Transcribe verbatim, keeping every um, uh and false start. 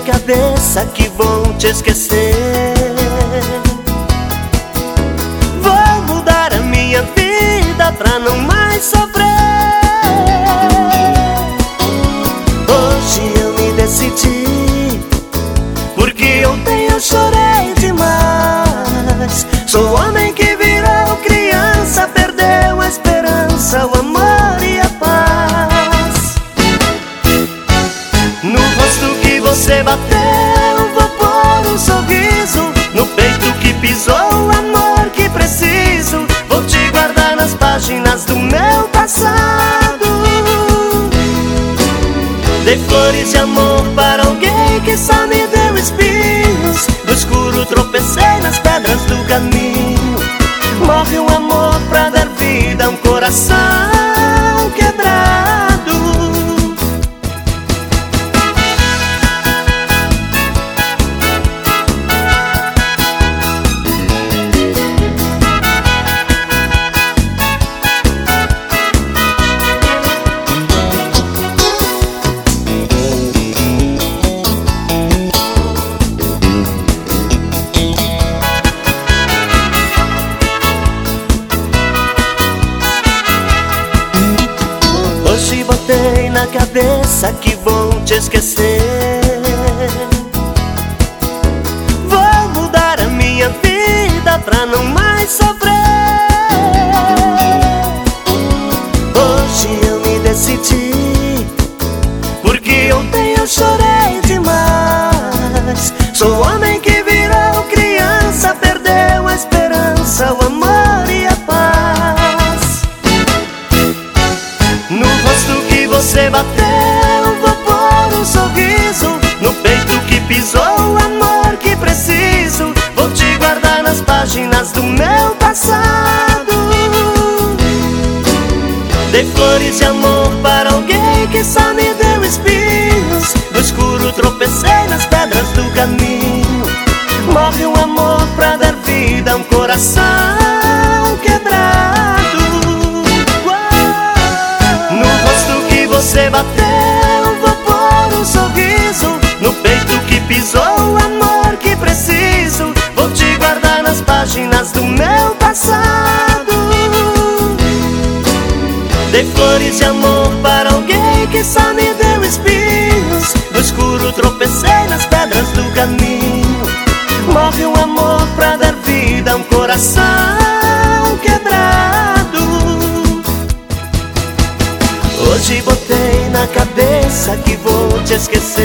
cabeça que vou te esquecer. Vou mudar a minha vida pra não mais sofrer. Hoje eu me decidi, porque ontem eu chorei demais. Sou homem que virou criança, perdeu a esperança, o amor e a paz. No rosto que você bateu, vou pôr um sorriso. No peito que pisou, o amor que preciso. Vou te guardar nas páginas do meu passado. Dei flores de amor para alguém que só me deu espinhos. No escuro tropecei nas pedras do caminho. Morre um amor pra dar vida a um coração quebrado. Hoje botei na cabeça que vou te esquecer. Vou mudar a minha vida pra não mais sofrer. Hoje eu me decidi, porque ontem eu chorei demais. Sou homem que virou criança, perdeu a esperança, o amor e a paz. No rosto que você bateu, vou pôr um sorriso. No peito que pisou, o amor que preciso. Vou te guardar nas páginas do meu passado. Dei flores de amor para alguém que só me deu espinhos. No escuro tropecei nas pedras do caminho. Morre um amor pra dar vida a um coração quebrado. Você bateu, vou pôr um sorriso. No peito que pisou, o amor que preciso. Vou te guardar nas páginas do meu passado. Dei flores de amor para alguém que só me deu espinhos. No escuro tropecei nas pedras do caminho. Morre um amor pra dar vida a um coração quebrado. Hoje botei na cabeça que vou te esquecer.